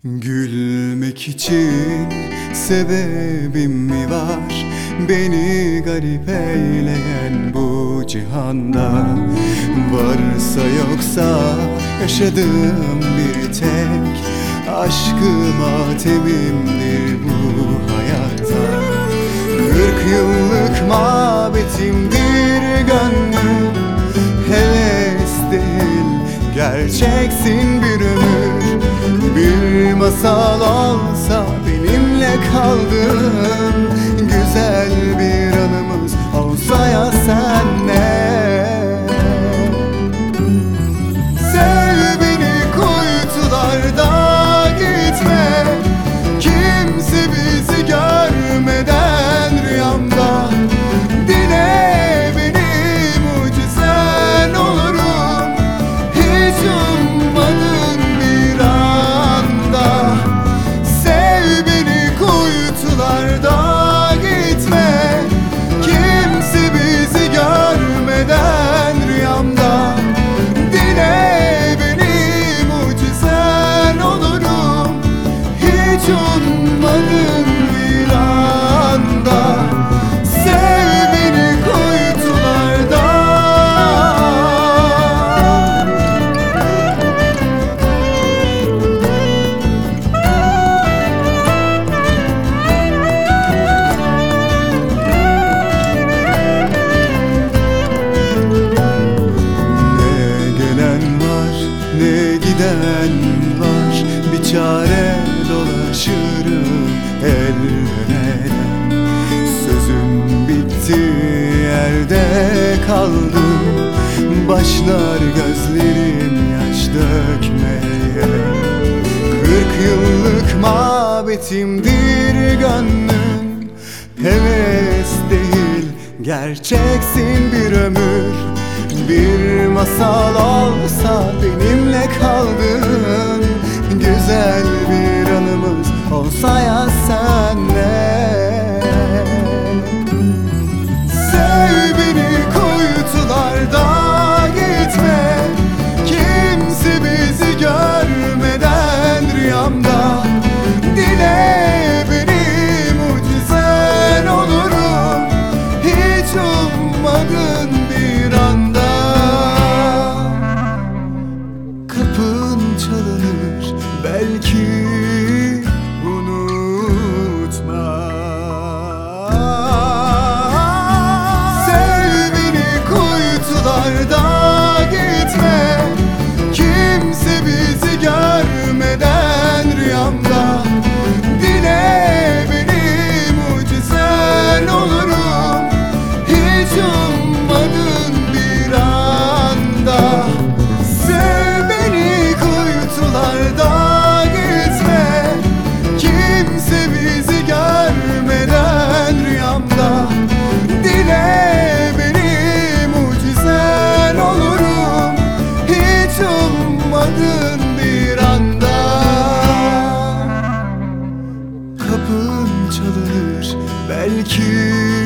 Gülmek için sebebim mi var? Beni garip eyleyen bu cihanda varsa yoksa yaşadığım bir tek aşkı matemimdir bu hayatta. 40 yıllık mabbetimdir gönlüm, heves değil gerçeksin bir ömür. Bir masal olsa benimle kaldın, güzel bir anımız olsa ya senle. Sev beni kuytularda gitme, kimse bizi görmeden rüyamda. Dile beni mucizen olurum, hiç ummadın bir anda. Sev beni kuytularda gitme, kimse bizi görmeden rüyamda. Dile beni mucizen olurum, hiç ummadın bir anda. Sev beni kuytularda. Ne gelen var ne giden var, bir çare dolaşırım elden ele. Sözüm bitti yerde kaldım, başlar gözlerim yaş dökmeye. 40 yıllık mabbetimdir gönlüm, heves değil gerçeksin bir ömür. Bir masal olsa benimle kaldın, güzel bir anımız olsa ya senle. Sev beni kuytularda gitme, kimse bizi görmeden rüyamda. Dile beni mucizen olurum, hiç ummadın bir anda. Kapın çalınır belki, unutma. Sev beni kuytularda gitme, kimse bizi görmeden rüyamda. Dile beni mucizen olurum, hiç ummadın bir anda. Sev beni kuytularda gitme, kimse bizi görmeden rüyamda. Dile beni mucizen olurum, hiç ummadın bir anda. Kapın çalınır belki,